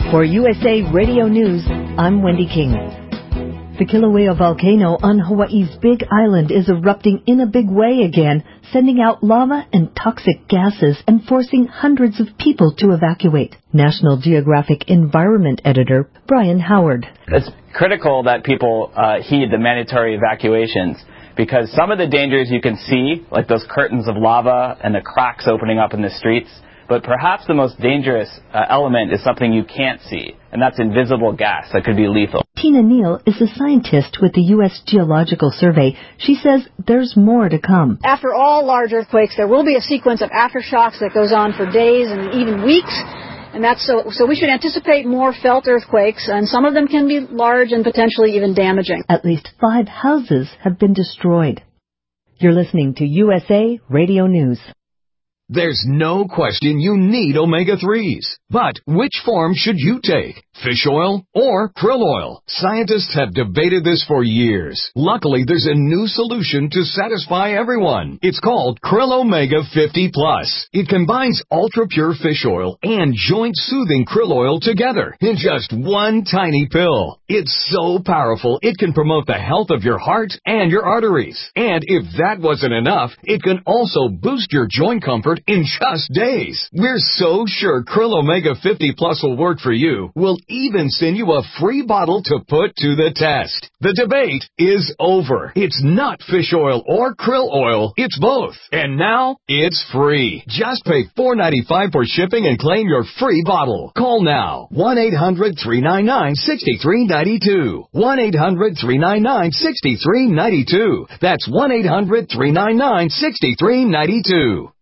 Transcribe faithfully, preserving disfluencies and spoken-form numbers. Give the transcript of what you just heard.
For U S A Radio News, I'm Wendy King. The Kilauea volcano on Hawaii's Big Island is erupting in a big way again, sending out lava and toxic gases and forcing hundreds of people to evacuate. National Geographic Environment Editor Brian Howard. It's critical that people uh, heed the mandatory evacuations, because some of the dangers you can see, like those curtains of lava and the cracks opening up in the streets, but perhaps the most dangerous uh, element is something you can't see, and that's invisible gas that could be lethal. Tina Neal is a scientist with the U S Geological Survey. She says there's more to come. After all large earthquakes, there will be a sequence of aftershocks that goes on for days and even weeks. And that's so, so we should anticipate more felt earthquakes, and some of them can be large and potentially even damaging. At least five houses have been destroyed. You're listening to U S A Radio News. There's no question you need omega threes. But which form should you take? Fish oil or krill oil? Scientists have debated this for years. Luckily, there's a new solution to satisfy everyone. It's called Krill Omega fifty plus. It combines ultra-pure fish oil and joint-soothing krill oil together in just one tiny pill. It's so powerful, it can promote the health of your heart and your arteries. And if that wasn't enough, it can also boost your joint comfort in just days. We're so sure Krill Omega fifty plus will work for you. We'll even send you a free bottle to put to the test. The debate is over. It's not fish oil or krill oil. It's both. And now it's free. Just pay four dollars and ninety-five cents for shipping and claim your free bottle. Call now. one eight hundred, three nine nine, six three nine two. one eight hundred, three nine nine, six three nine two. That's one eight hundred, three nine nine, six three nine two.